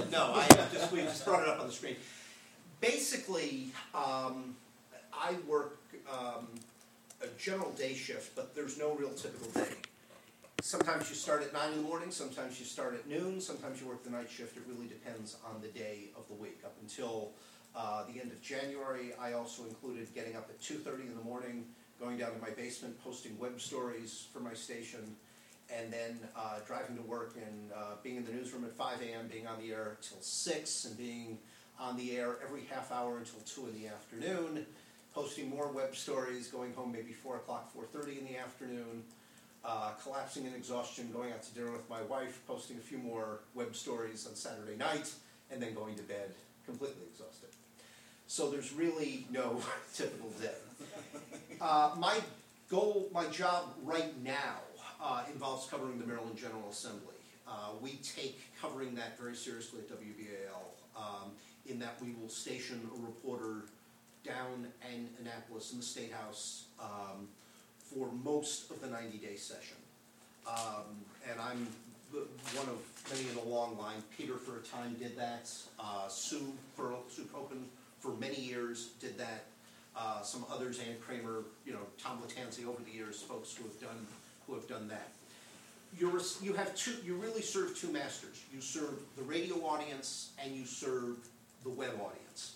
No, we just brought it up on the screen. Basically, I work a general day shift, but there's no real typical day. Sometimes you start at 9 in the morning, sometimes you start at noon, sometimes you work the night shift. It really depends on the day of the week. Up until the end of January, I also included getting up at 2:30 in the morning, going down to my basement, posting web stories for my station, and then driving to work and being in the newsroom at 5 a.m., being on the air till 6, and being on the air every half hour until 2 in the afternoon, posting more web stories, going home maybe 4 o'clock, 4:30 in the afternoon, collapsing in exhaustion, going out to dinner with my wife, posting a few more web stories on Saturday night, and then going to bed completely exhausted. So there's really no typical day. My job right now involves covering the Maryland General Assembly. We take covering that very seriously at WBAL, in that we will station a reporter down in Annapolis in the State House for most of the 90-day session. And I'm one of many in a long line. Peter for a time did that. Sue Copen for many years did that. Some others, Ann Kramer, Tom Latanzi over the years, folks who have done that. You really serve two masters. You serve the radio audience and you serve the web audience.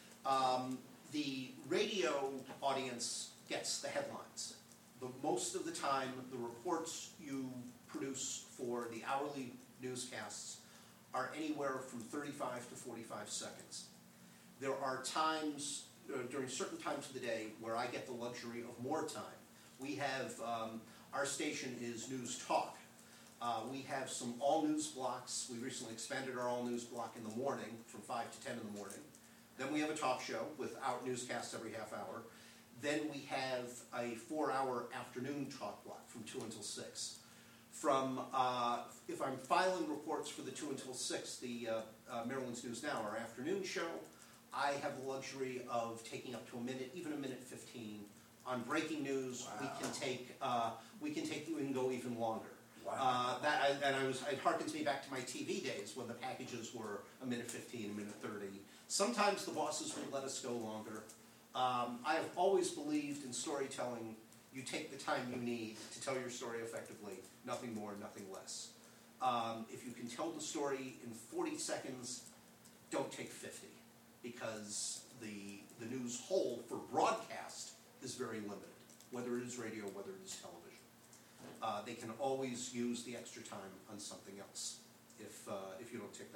The radio audience gets the headlines. Most of the time, the reports you produce for the hourly newscasts are anywhere from 35 to 45 seconds. There are times, during certain times of the day, where I get the luxury of more time. We have, our station is News Talk. We have some all-news blocks. We recently expanded our all-news block in the morning from 5 to 10 in the morning. Then we have a talk show with our newscasts every half hour. Then we have a 4-hour afternoon talk block from 2 until 6. From, if I'm filing reports for the 2 until 6, the Maryland's News Now, our afternoon show, I have the luxury of taking up to a minute, even a minute 15. On breaking news, wow. we can go even longer. Wow. It harkens me back to my TV days when the packages were a minute 15, a minute 30. Sometimes the bosses would let us go longer. I have always believed in storytelling. You take the time you need to tell your story effectively, nothing more, nothing less. If you can tell the story in 40 seconds, don't take 50, because the news whole for broadcast is very limited, whether it is radio, whether it is television. They can always use the extra time on something else if you don't take that.